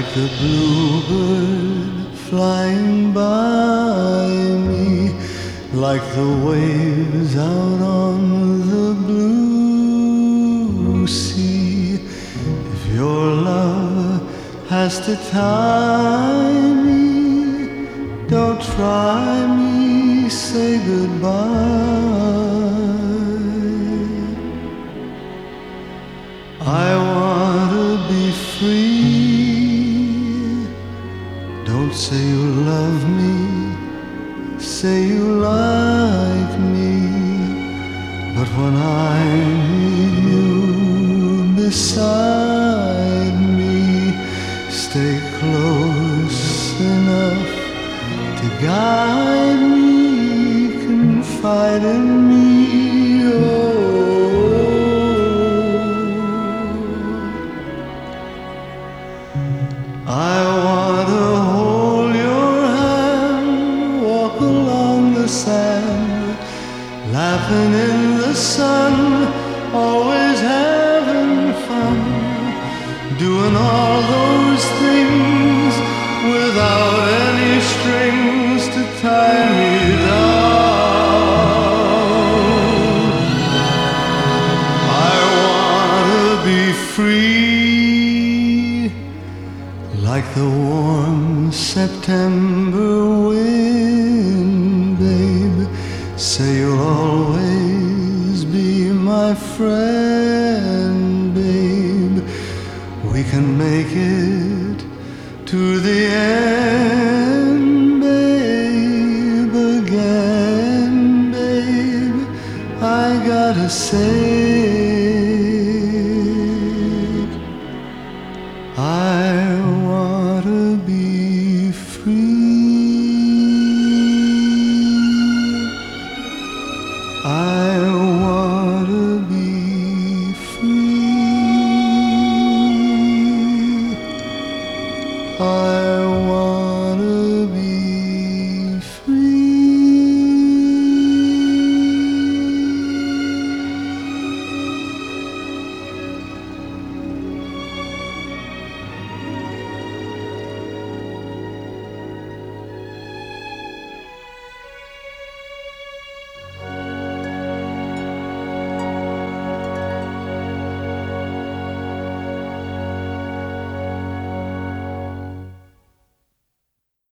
like the bluebird flying by me, like the waves out on the blue sea. If your love has to tie me, don't try me, say goodbye. I want to be free. Don't say you love me, say you like me. But when I need you beside me, stay close enough to guide me, confide in me. I want to hold your hand, walk along the sand, laughing in the sun, always having fun, doing all those things without any strings to tie me down. I want to be free, like the warm September wind, babe. Say you'll always be my friend, babe. We can make it to the end, babe. Again, babe, I gotta say